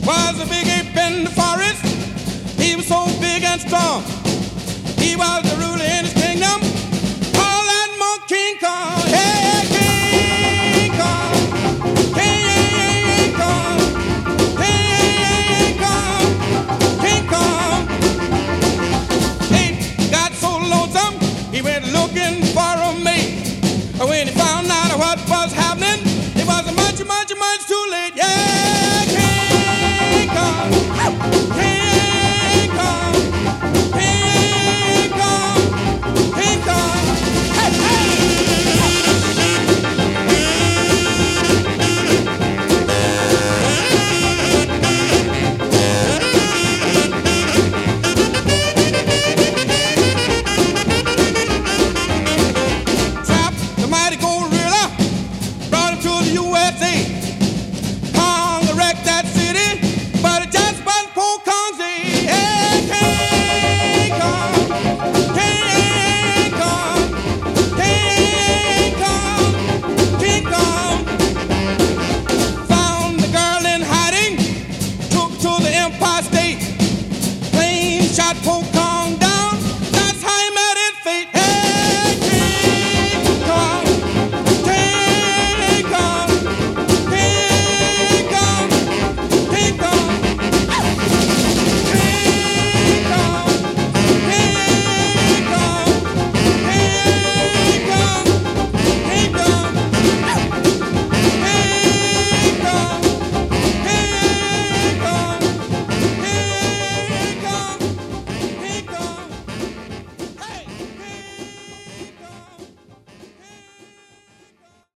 Was a big ape in the forest. He was so big and strong. He was the ruler in his kingdom. All that more King Kong. Hey, King Kong. King Kong. King Kong. King Kong. Ape got so lonesome, he went looking for a mate. When he found out what was happening, it was much, much, much too late. Yeah.